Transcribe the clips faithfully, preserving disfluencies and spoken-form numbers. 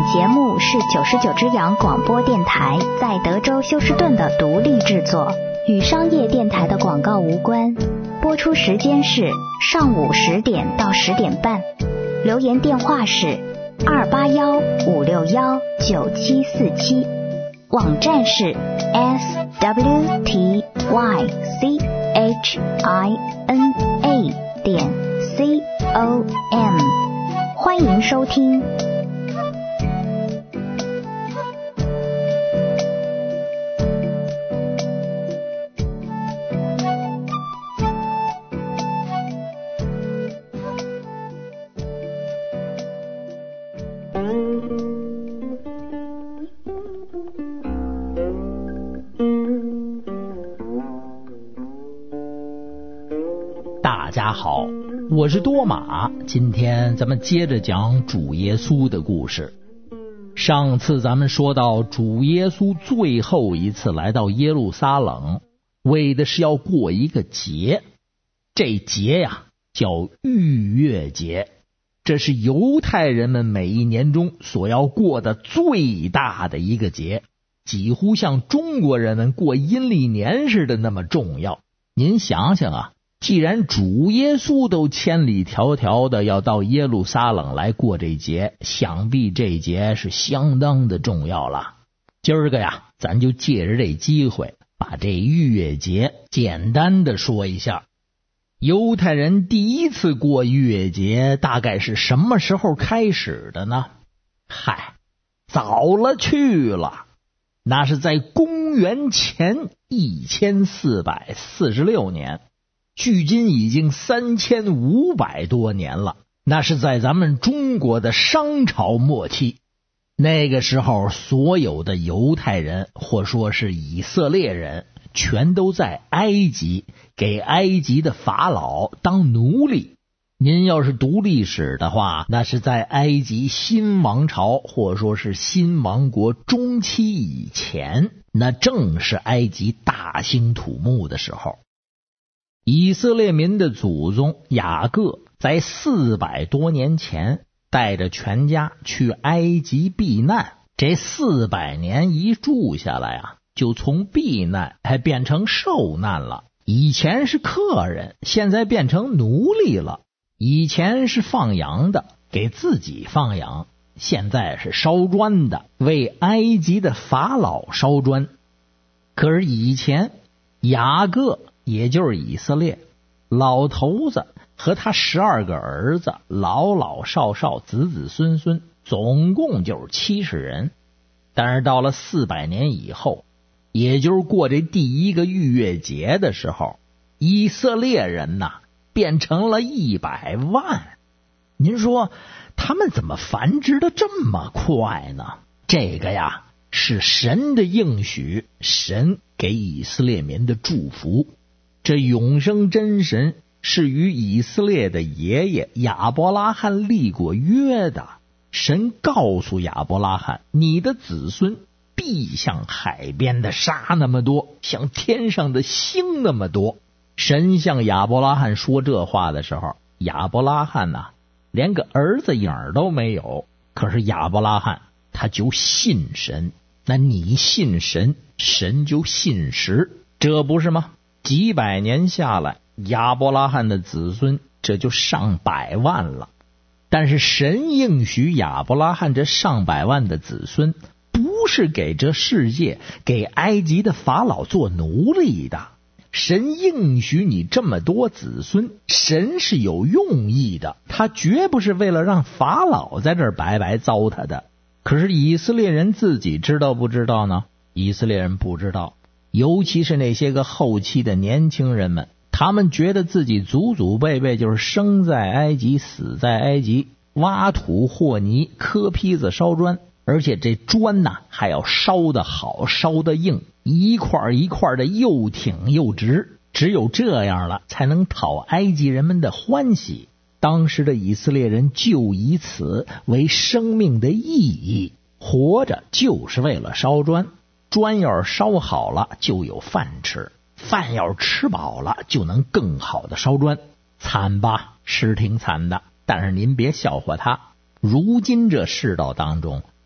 节目是九十九只羊广播电台在德州休斯顿的独立制作，与商业电台的广告无关。播出时间是上午十点到十点半。留言电话是二八幺五六幺九七四七，网站是 s w t y c h i n a 点 c o m， 欢迎收听。 大家好，我是多马，今天咱们接着讲主耶稣的故事。上次咱们说到主耶稣最后一次来到耶路撒冷，为的是要过一个节，这节呀叫逾越节，这是犹太人们每一年中所要过的最大的一个节，几乎像中国人们过阴历年似的那么重要。您想想啊，既然主耶稣都千里迢迢的要到耶路撒冷来过这节，想必这节是相当的重要了。今儿个呀，咱就借着这机会把这逾越节简单的说一下。犹太人第一次过逾越节大概是什么时候开始的呢？嗨，早了去了，那是在公元前一千四百四十六年，距今已经三千五百多年了，那是在咱们中国的商朝末期。那个时候所有的犹太人或说是以色列人全都在埃及，给埃及的法老当奴隶。您要是读历史的话，那是在埃及新王朝或说是新王国中期以前，那正是埃及大兴土木的时候。以色列民的祖宗雅各在四百多年前带着全家去埃及避难，这四百年一住下来啊，就从避难还变成受难了。以前是客人，现在变成奴隶了。以前是放羊的，给自己放羊，现在是烧砖的，为埃及的法老烧砖。可是以前雅各也就是以色列老头子和他十二个儿子，老老少少子子孙孙，总共就是七十人。但是到了四百年以后，也就是过这第一个逾越节的时候，以色列人呐变成了一百万。您说他们怎么繁殖的这么快呢？这个呀是神的应许，神给以色列民的祝福。这永生真神是与以色列的爷爷亚伯拉罕立过约的。神告诉亚伯拉罕，你的子孙必像海边的沙那么多，像天上的星那么多。神向亚伯拉罕说这话的时候，亚伯拉罕呐、啊、连个儿子影都没有，可是亚伯拉罕他就信神。那你信神，神就信实，这不是吗？几百年下来，亚伯拉罕的子孙这就上百万了。但是神应许亚伯拉罕这上百万的子孙不是给这世界给埃及的法老做奴隶的，神应许你这么多子孙，神是有用意的，他绝不是为了让法老在这儿白白糟蹋的。可是以色列人自己知道不知道呢？以色列人不知道，尤其是那些个后期的年轻人们，他们觉得自己祖祖辈辈就是生在埃及死在埃及，挖土和泥磕坯子烧砖，而且这砖呐还要烧得好烧得硬，一块一块的又挺又直，只有这样了才能讨埃及人们的欢喜。当时的以色列人就以此为生命的意义，活着就是为了烧砖，砖要是烧好了就有饭吃，饭要是吃饱了就能更好的烧砖。惨吧，是挺惨的，但是您别笑话他。如今这世道当中，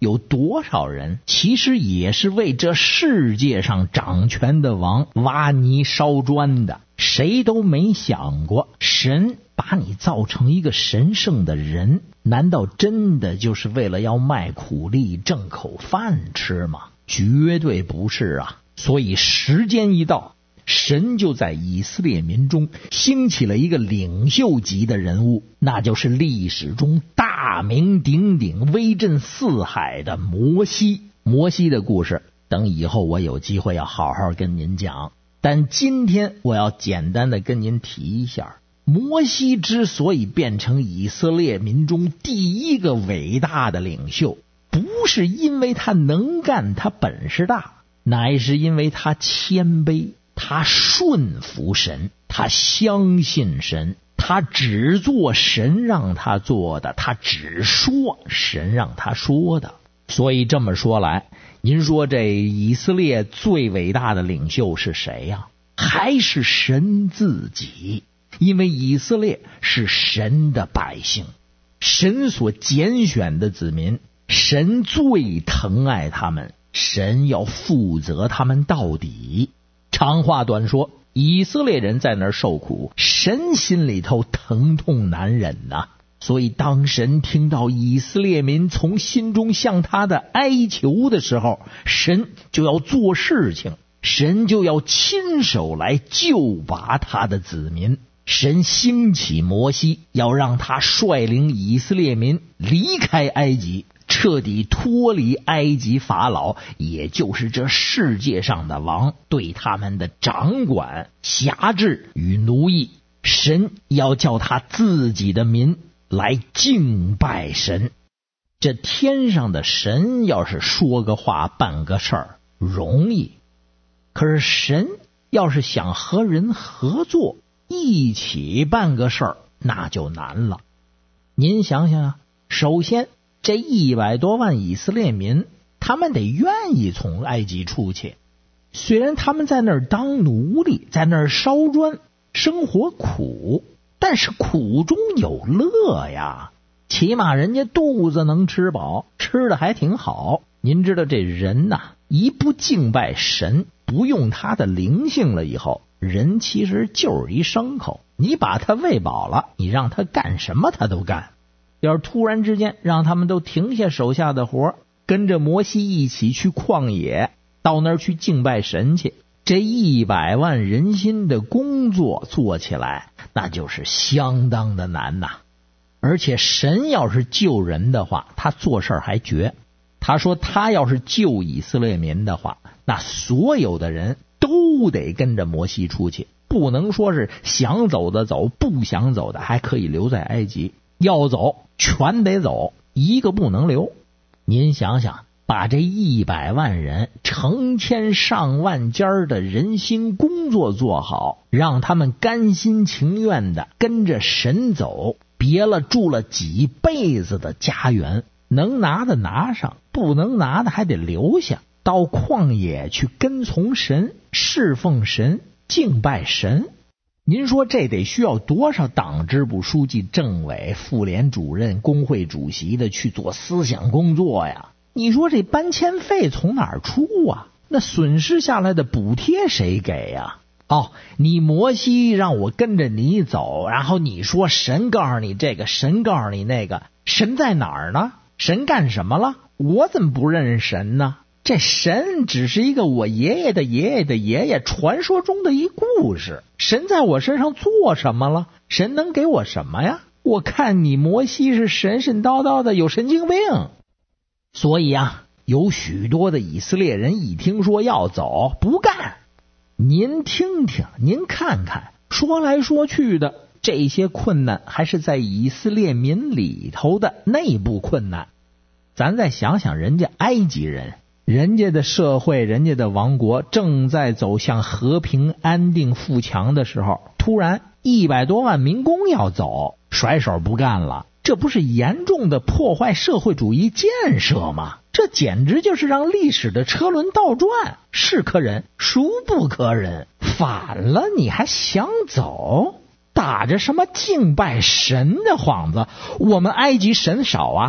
有多少人其实也是为这世界上掌权的王挖泥烧砖的？谁都没想过，神把你造成一个神圣的人，难道真的就是为了要卖苦力挣口饭吃吗？绝对不是啊！所以时间一到，神就在以色列民中兴起了一个领袖级的人物，那就是历史中大名鼎鼎、威震四海的摩西。摩西的故事，等以后我有机会要好好跟您讲。但今天我要简单的跟您提一下，摩西之所以变成以色列民中第一个伟大的领袖，不是因为他能干，他本事大，乃是因为他谦卑，他顺服神，他相信神，他只做神让他做的，他只说神让他说的。所以这么说来，您说这以色列最伟大的领袖是谁呀？还是神自己。因为以色列是神的百姓，神所拣选的子民，神最疼爱他们，神要负责他们到底。长话短说，以色列人在那儿受苦，神心里头疼痛难忍呐、啊。所以当神听到以色列民从心中向他的哀求的时候，神就要做事情，神就要亲手来救拔他的子民。神兴起摩西，要让他率领以色列民离开埃及，彻底脱离埃及法老，也就是这世界上的王对他们的掌管、辖制与奴役。神要叫他自己的民来敬拜神。这天上的神要是说个话办个事儿容易，可是神要是想和人合作一起办个事儿，那就难了。您想想啊，首先这一百多万以色列民，他们得愿意从埃及出去。虽然他们在那儿当奴隶，在那儿烧砖，生活苦，但是苦中有乐呀，起码人家肚子能吃饱，吃的还挺好。您知道这人呐、啊，一不敬拜神，不用他的灵性了以后，人其实就是一牲口，你把他喂饱了，你让他干什么他都干。要是突然之间让他们都停下手下的活，跟着摩西一起去旷野，到那儿去敬拜神去，这一百万人心的工作做起来，那就是相当的难呐。而且神要是救人的话，他做事还绝。他说他要是救以色列民的话，那所有的人都得跟着摩西出去，不能说是想走的走，不想走的还可以留在埃及，要走全得走，一个不能留。您想想，把这一百万人成千上万家的人心工作做好，让他们甘心情愿的跟着神走，别了住了几辈子的家园，能拿的拿上，不能拿的还得留下，到旷野去跟从神，侍奉神，敬拜神。您说这得需要多少党支部书记、政委、妇联主任、工会主席的去做思想工作呀？你说这搬迁费从哪儿出啊？那损失下来的补贴谁给呀？哦，你摩西让我跟着你走，然后你说神告诉你这个，神告诉你那个，神在哪儿呢？神干什么了？我怎么不认识神呢？这神只是一个我爷爷的爷爷的爷爷传说中的一故事，神在我身上做什么了？神能给我什么呀？我看你摩西是神神叨叨的，有神经病。所以啊，有许多的以色列人一听说要走，不干。您听听，您看看，说来说去的，这些困难还是在以色列民里头的内部困难。咱再想想人家埃及人，人家的社会，人家的王国正在走向和平、安定、富强的时候，突然一百多万民工要走，甩手不干了，这不是严重的破坏社会主义建设吗？这简直就是让历史的车轮倒转，是可忍，孰不可忍？反了你还想走？打着什么敬拜神的幌子？我们埃及神少啊？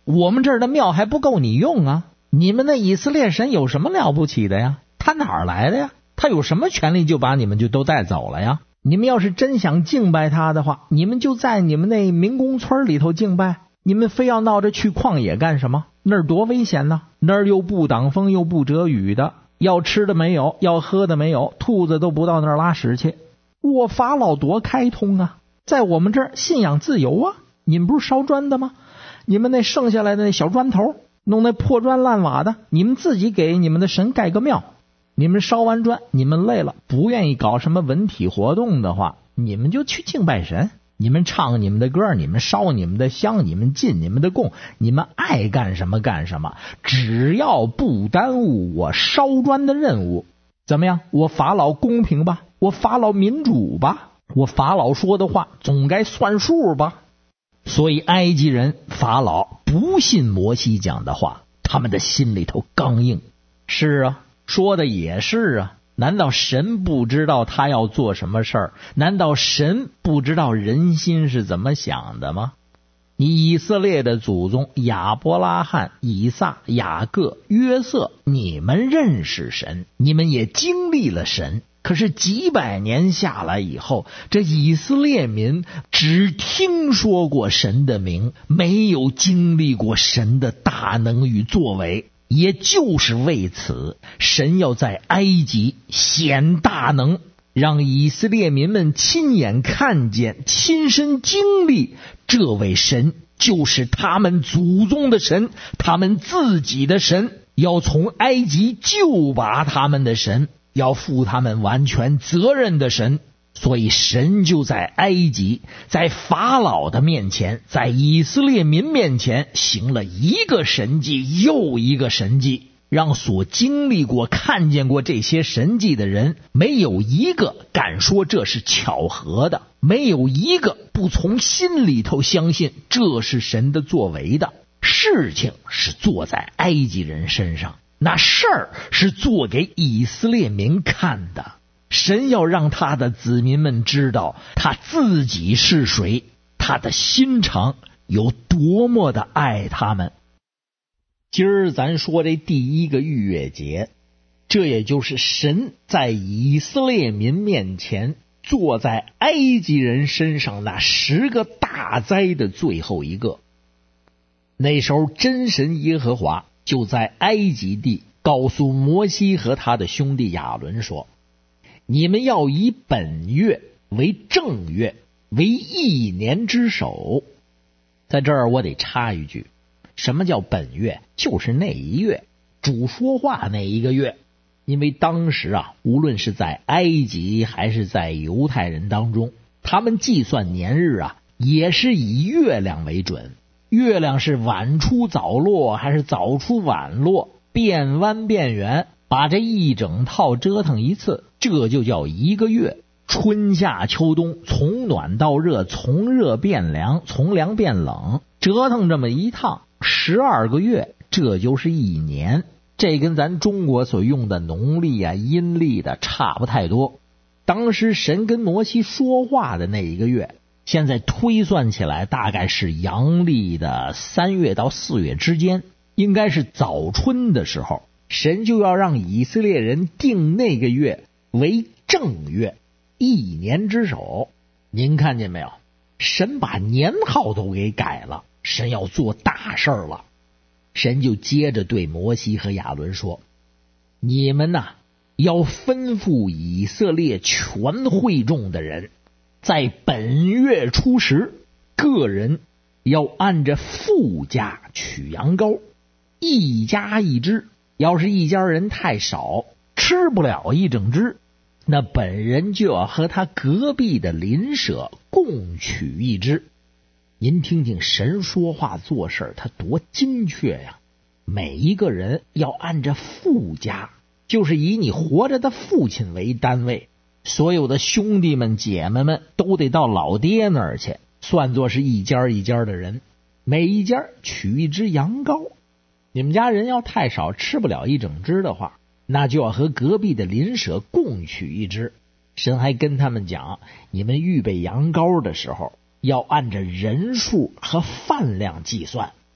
我们这儿的庙还不够你用啊！你们那以色列神有什么了不起的呀？他哪儿来的呀？他有什么权利就把你们就都带走了呀？你们要是真想敬拜他的话，你们就在你们那民工村里头敬拜，你们非要闹着去旷野干什么？那儿多危险呢！那儿又不挡风又不遮雨的，要吃的没有，要喝的没有，兔子都不到那儿拉屎去。我法老多开通啊，在我们这儿信仰自由啊！你们不是烧砖的吗？你们那剩下来的那小砖头，弄那破砖烂瓦的，你们自己给你们的神盖个庙。你们烧完砖，你们累了，不愿意搞什么文体活动的话，你们就去敬拜神。你们唱你们的歌，你们烧你们的香，你们进你们的供，你们爱干什么干什么，只要不耽误我烧砖的任务。怎么样？我法老公平吧？我法老民主吧？我法老说的话总该算数吧？所以埃及人法老不信摩西讲的话，他们的心里头刚硬。是啊，说的也是啊。难道神不知道他要做什么事儿？难道神不知道人心是怎么想的吗？你以色列的祖宗亚伯拉罕、以撒、雅各、约瑟，你们认识神，你们也经历了神。可是几百年下来以后，这以色列民只听说过神的名，没有经历过神的大能与作为。也就是为此，神要在埃及显大能，让以色列民们亲眼看见、亲身经历，这位神就是他们祖宗的神，他们自己的神，要从埃及救拔他们的神，要负他们完全责任的神。所以神就在埃及，在法老的面前，在以色列民面前行了一个神迹又一个神迹，让所经历过看见过这些神迹的人，没有一个敢说这是巧合的，没有一个不从心里头相信这是神的作为的。事情是做在埃及人身上，那事儿是做给以色列民看的。神要让他的子民们知道他自己是谁，他的心肠有多么的爱他们。今儿咱说这第一个逾越节，这也就是神在以色列民面前坐在埃及人身上那十个大灾的最后一个。那时候真神耶和华就在埃及地告诉摩西和他的兄弟亚伦说，你们要以本月为正月，为一年之首。在这儿我得插一句，什么叫本月？就是那一月，主说话那一个月。因为当时啊，无论是在埃及还是在犹太人当中，他们计算年日啊，也是以月亮为准。月亮是晚出早落还是早出晚落，变弯变圆，把这一整套折腾一次，这就叫一个月。春夏秋冬，从暖到热，从热变凉，从凉变冷，折腾这么一趟十二个月，这就是一年。这跟咱中国所用的农历啊、阴历的差不太多。当时神跟摩西说话的那一个月，现在推算起来大概是阳历的三月到四月之间，应该是早春的时候。神就要让以色列人定那个月为正月，一年之首。您看见没有？神把年号都给改了，神要做大事了。神就接着对摩西和亚伦说，你们呐、啊，要吩咐以色列全会众的人，在本月初十，个人要按着富家取羊羔，一家一只。要是一家人太少，吃不了一整只，那本人就要和他隔壁的邻舍共取一只。您听听神说话做事他多精确呀！每一个人要按着父家，就是以你活着的父亲为单位，所有的兄弟们姐妹们都得到老爹那儿去，算作是一家一家的人，每一家取一只羊羔。你们家人要太少，吃不了一整只的话，那就要和隔壁的邻舍共取一只。神还跟他们讲，你们预备羊羔的时候要按着人数和饭量计算。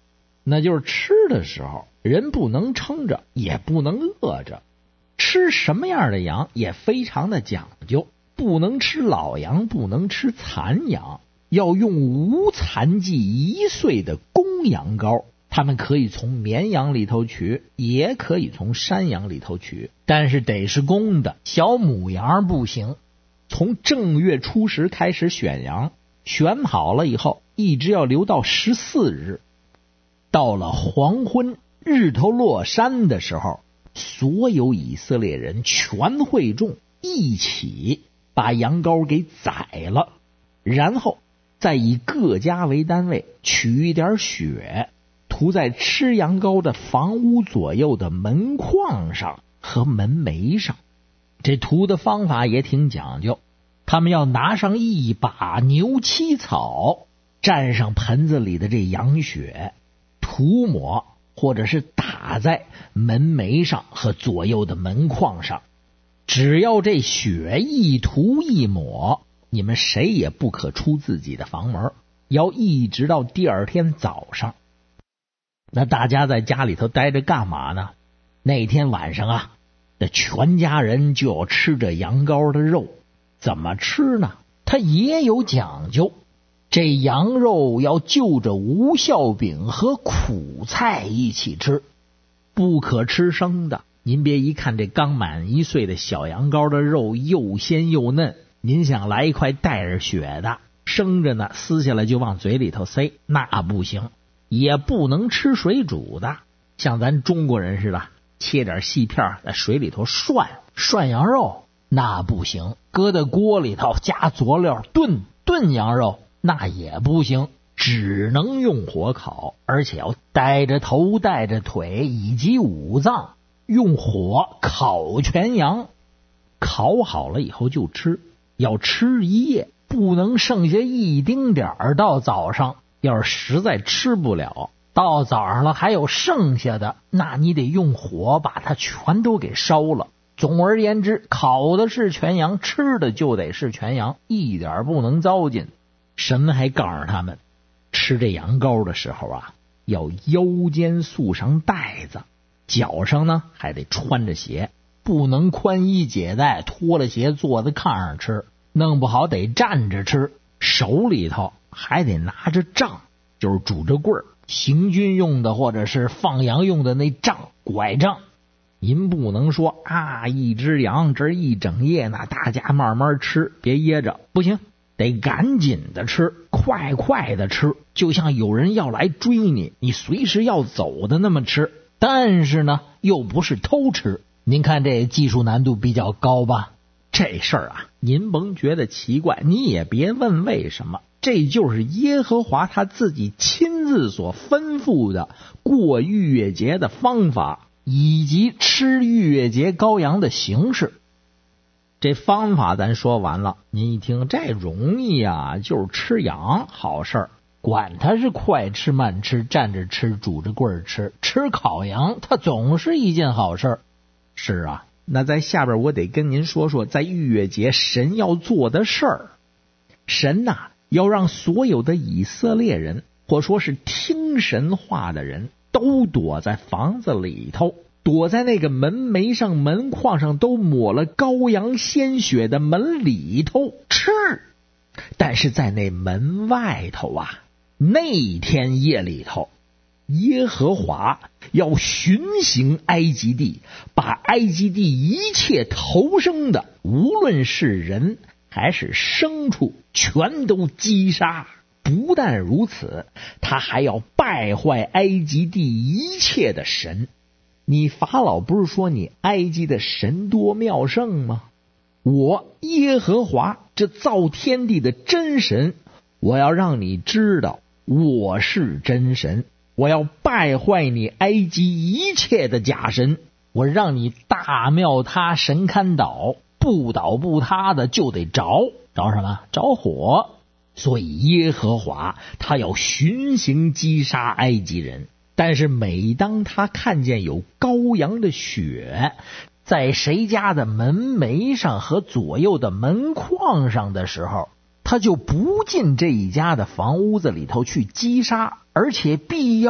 那就是吃的时候，人不能撑着，也不能饿着。吃什么样的羊也非常的讲究，不能吃老羊，不能吃残羊，要用无残疾一岁的公羊羔。他们可以从绵羊里头取，也可以从山羊里头取，但是得是公的，小母羊不行。从正月初十开始选羊，选好了以后，一直要留到十四日。到了黄昏，日头落山的时候，所有以色列人全会众一起把羊羔给宰了，然后再以各家为单位取一点血，涂在吃羊羔的房屋左右的门框上和门楣上。这涂的方法也挺讲究，他们要拿上一把牛膝草，蘸上盆子里的这羊血，涂抹或者是打在门楣上和左右的门框上。只要这血一涂一抹，你们谁也不可出自己的房门，要一直到第二天早上。那大家在家里头待着干嘛呢？那天晚上啊，这全家人就要吃着羊羔的肉。怎么吃呢？它也有讲究。这羊肉要就着无酵饼和苦菜一起吃，不可吃生的。您别一看这刚满一岁的小羊羔的肉又鲜又嫩，您想来一块带着血的生着呢，撕下来就往嘴里头塞，那不行。也不能吃水煮的，像咱中国人似的切点细片在水里头涮涮羊肉，那不行。搁在锅里头加佐料炖炖羊肉，那也不行，只能用火烤，而且要带着头带着腿以及五脏，用火烤全羊。烤好了以后就吃，要吃一夜，不能剩下一丁点儿到早上。要是实在吃不了，到早上了还有剩下的，那你得用火把它全都给烧了。总而言之，烤的是全羊，吃的就得是全羊，一点不能糟践。神还告诉他们，吃这羊羔的时候啊，要腰间束上带子，脚上呢还得穿着鞋，不能宽衣解带，脱了鞋坐在炕上吃，弄不好得站着吃。手里头还得拿着杖，就是拄着棍儿，行军用的或者是放羊用的那杖，拐杖。您不能说啊，一只羊这一整夜呢，大家慢慢吃，别噎着，不行，得赶紧的吃，快快的吃，就像有人要来追你，你随时要走的那么吃。但是呢，又不是偷吃。您看这技术难度比较高吧？这事儿啊，您甭觉得奇怪，你也别问为什么，这就是耶和华他自己亲自所吩咐的过逾越节的方法，以及吃逾越节羔羊的形式。这方法咱说完了，您一听这容易啊，就是吃羊好事儿，管它是快吃慢吃，站着吃，拄着棍儿吃，吃烤羊它总是一件好事儿。是啊，那在下边我得跟您说说在逾越节神要做的事儿。神呐、啊，要让所有的以色列人，或说是听神话的人，都躲在房子里头，躲在那个门楣上门框上都抹了羔羊鲜血的门里头吃。但是在那门外头啊，那天夜里头，耶和华要巡行埃及地，把埃及地一切头生的，无论是人还是牲畜，全都击杀。不但如此，他还要败坏埃及地一切的神。你法老不是说你埃及的神多妙圣吗？我耶和华这造天地的真神，我要让你知道我是真神。我要败坏你埃及一切的假神，我让你大庙塌神堪倒，不倒不塌的就得着着什么？着火。所以耶和华他要巡行击杀埃及人，但是每当他看见有羔羊的血在谁家的门楣上和左右的门框上的时候，他就不进这一家的房屋子里头去击杀，而且必要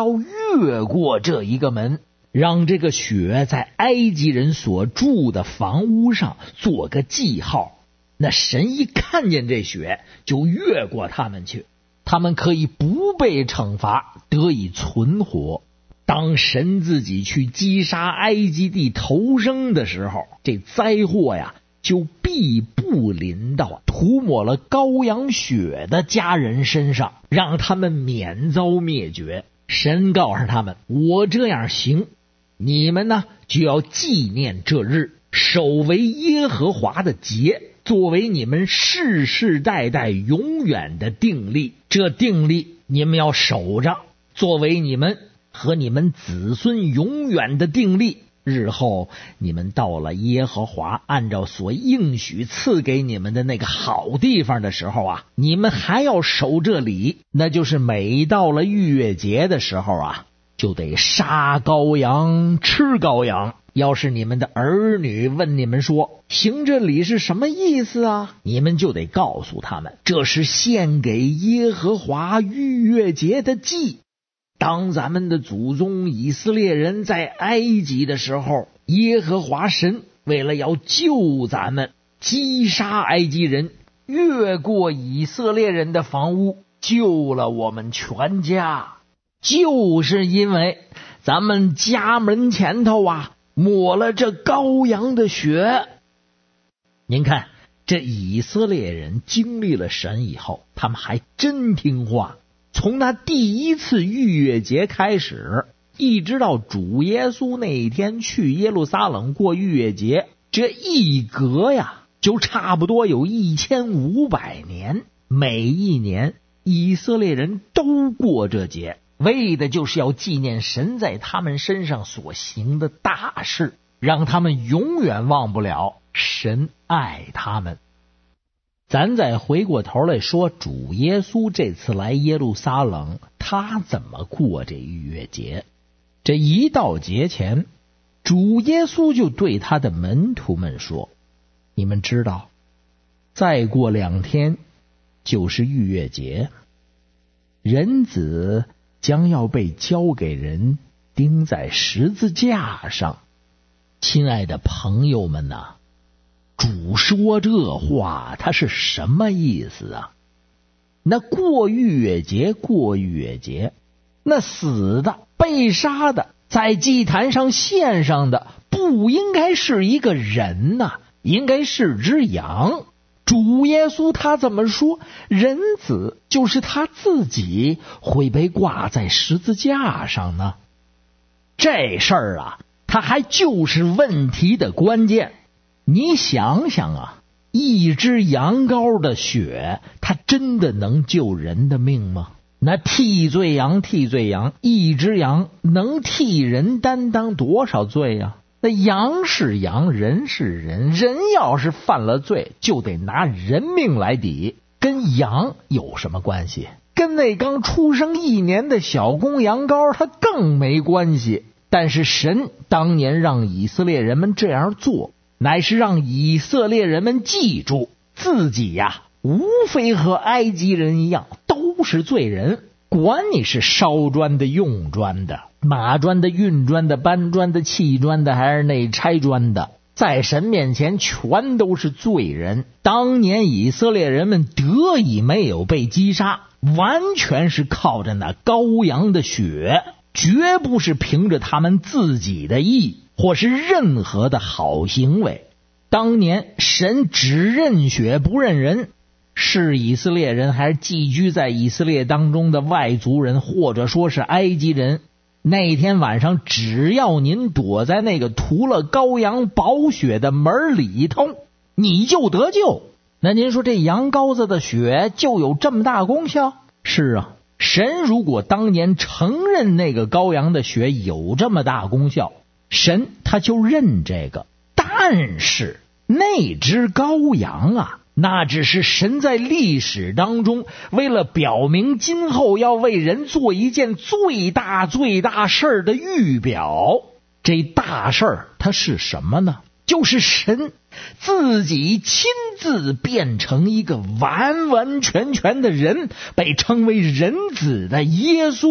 越过这一个门，让这个血在埃及人所住的房屋上做个记号。那神一看见这血，就越过他们去，他们可以不被惩罚，得以存活。当神自己去击杀埃及地头生的时候，这灾祸呀就必不临到涂抹了羔羊血的家人身上，让他们免遭灭绝。神告诉他们，我这样行，你们呢就要纪念这日，守为耶和华的节，作为你们世世代代永远的定例。这定例你们要守着，作为你们和你们子孙永远的定例。日后你们到了耶和华按照所应许赐给你们的那个好地方的时候啊，你们还要守这礼，那就是每到了逾越节的时候啊，就得杀羔羊吃羔羊。要是你们的儿女问你们说行这礼是什么意思啊，你们就得告诉他们，这是献给耶和华逾越节的祭。当咱们的祖宗以色列人在埃及的时候，耶和华神为了要救咱们，击杀埃及人，越过以色列人的房屋，救了我们全家，就是因为咱们家门前头啊抹了这羔羊的血。您看，这以色列人经历了神以后，他们还真听话。从那第一次逾越节开始，一直到主耶稣那一天去耶路撒冷过逾越节，这一隔呀就差不多有一千五百年。每一年以色列人都过这节，为的就是要纪念神在他们身上所行的大事，让他们永远忘不了神爱他们。咱再回过头来说，主耶稣这次来耶路撒冷，他怎么过这逾越节？这一到节前，主耶稣就对他的门徒们说，你们知道再过两天就是逾越节，人子将要被交给人，钉在十字架上。亲爱的朋友们呐、啊，主说这话他是什么意思啊？那过逾越节过逾越节，那死的被杀的在祭坛上献上的不应该是一个人呐、啊，应该是只羊。主耶稣他怎么说人子就是他自己会被挂在十字架上呢？这事儿啊，他还就是问题的关键。你想想啊，一只羊羔的血，它真的能救人的命吗？那替罪羊替罪羊，一只羊能替人担当多少罪呀、啊？那羊是羊，人是人，人要是犯了罪，就得拿人命来抵，跟羊有什么关系？跟那刚出生一年的小公羊羔它更没关系。但是神当年让以色列人们这样做，乃是让以色列人们记住自己呀，无非和埃及人一样，都是罪人。管你是烧砖的、用砖的、码砖的、运砖的、搬砖的、砌砖的，还是那拆砖的，在神面前全都是罪人。当年以色列人们得以没有被击杀，完全是靠着那羔羊的血，绝不是凭着他们自己的义或是任何的好行为。当年神只认血不认人，是以色列人还是寄居在以色列当中的外族人，或者说是埃及人，那天晚上只要您躲在那个涂了羔羊宝血的门里头，你就得救。那您说这羊羔子的血就有这么大功效？是啊，神如果当年承认那个羔羊的血有这么大功效，神他就认这个。但是那只羔羊啊，那只是神在历史当中为了表明今后要为人做一件最大最大事儿的预表。这大事儿它是什么呢？就是神自己亲自变成一个完完全全的人，被称为人子的耶稣，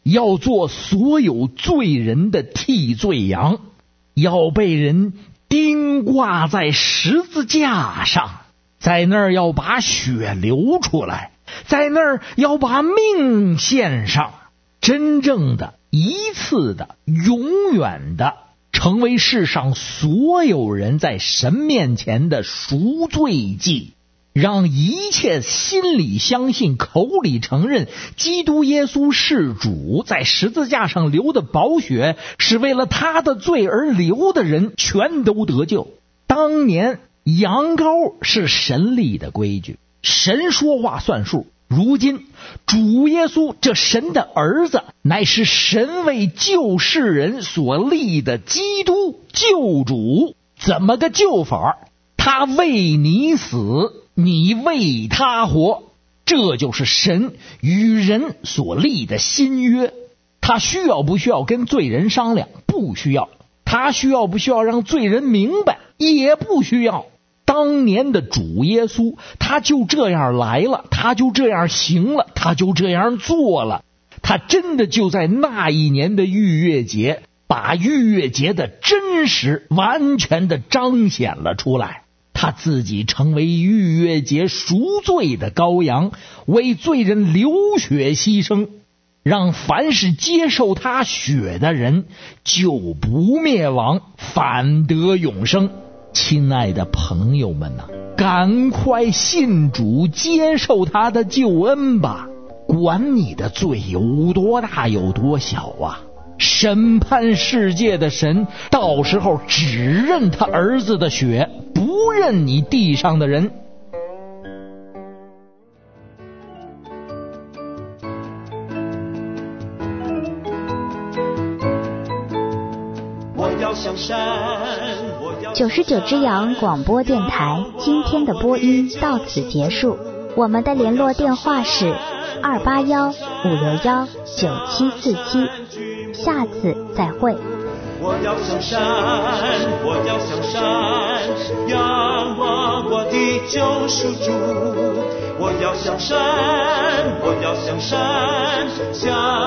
要做所有罪人的替罪羊，要被人钉挂在十字架上，在那儿要把血流出来，在那儿要把命献上，真正的、一次的、永远的成为世上所有人在神面前的赎罪祭，让一切心里相信、口里承认基督耶稣是主，在十字架上流的宝血是为了他的罪而流的人全都得救。当年羊羔是神立的规矩，神说话算数。如今主耶稣这神的儿子，乃是神为救世人所立的基督救主。怎么个救法？他为你死，你为他活，这就是神与人所立的新约。他需要不需要跟罪人商量？不需要。他需要不需要让罪人明白？也不需要。当年的主耶稣，他就这样来了，他就这样行了，他就这样做了。他真的就在那一年的逾越节，把逾越节的真实完全的彰显了出来。他自己成为逾越节赎罪的羔羊，为罪人流血牺牲，让凡是接受他血的人就不灭亡，反得永生。亲爱的朋友们呐、啊，赶快信主，接受他的救恩吧！管你的罪有多大有多小啊！审判世界的神，到时候只认他儿子的血，不认你地上的人。 我要向山。 九十九只羊广播电台今天的播音到此结束，我们的联络电话是二八幺五六幺九七四七，下次再会。 我要向山，我要向山，仰望我的救赎主。我要向山，我要向山，向